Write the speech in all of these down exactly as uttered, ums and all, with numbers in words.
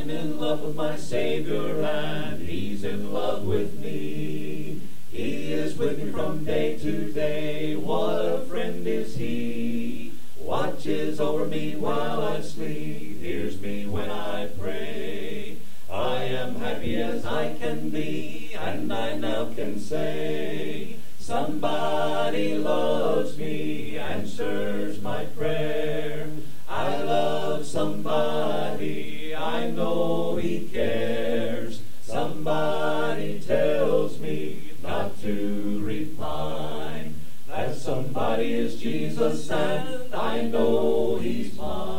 I'm in love with my Savior, and He's in love with me. He is with me from day to day. What a friend is He. Watches over me while I sleep. Hears me when I pray. I am happy as I can be, and I now can say, somebody loves me, answers my prayer. I love somebody, I know He cares. Somebody tells me not to repine. That somebody is Jesus, and I know He's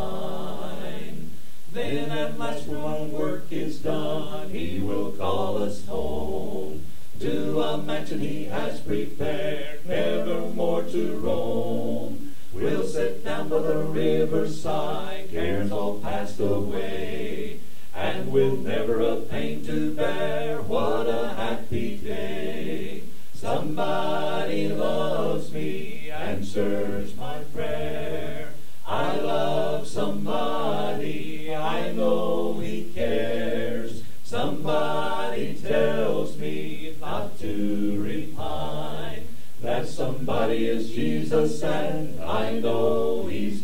mine. Then at last when my work is done, He will call us home to a mansion He has prepared, never more to roam. We'll sit down by the riverside, cares all passed away, and with never a pain to bear. What a happy day. Somebody loves me, answers my prayer. I love somebody, I know He cares. Somebody tells me not to repine. That somebody is Jesus, and I know He's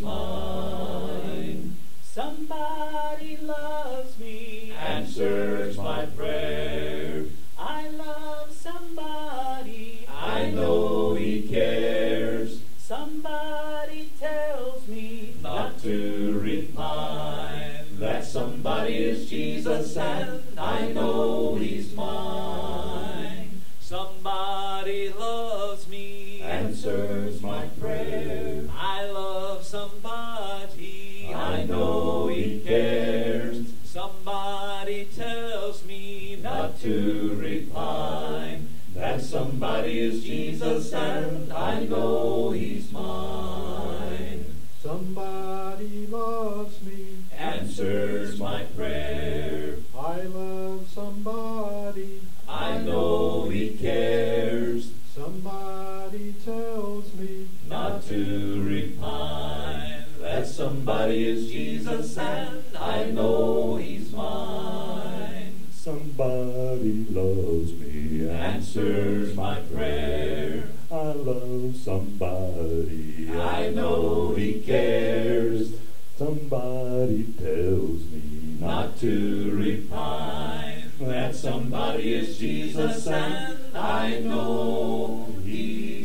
mine. Somebody loves me, answers my prayer. I love somebody, I know He cares. Somebody tells me not to repine. That somebody is Jesus, and I know He's mine. Somebody loves me, answers my prayer. I love somebody, I know He cares. Somebody tells me not to repine. That somebody is Jesus, and I know He's mine. Somebody loves me, answers my prayer. I love somebody, I know He cares. Somebody tells me not to repine. That somebody is Jesus, and I know He's mine. Somebody loves me, answers my prayer. I love somebody, I know He cares. Somebody tells me not to repine. That somebody is Jesus, and I know He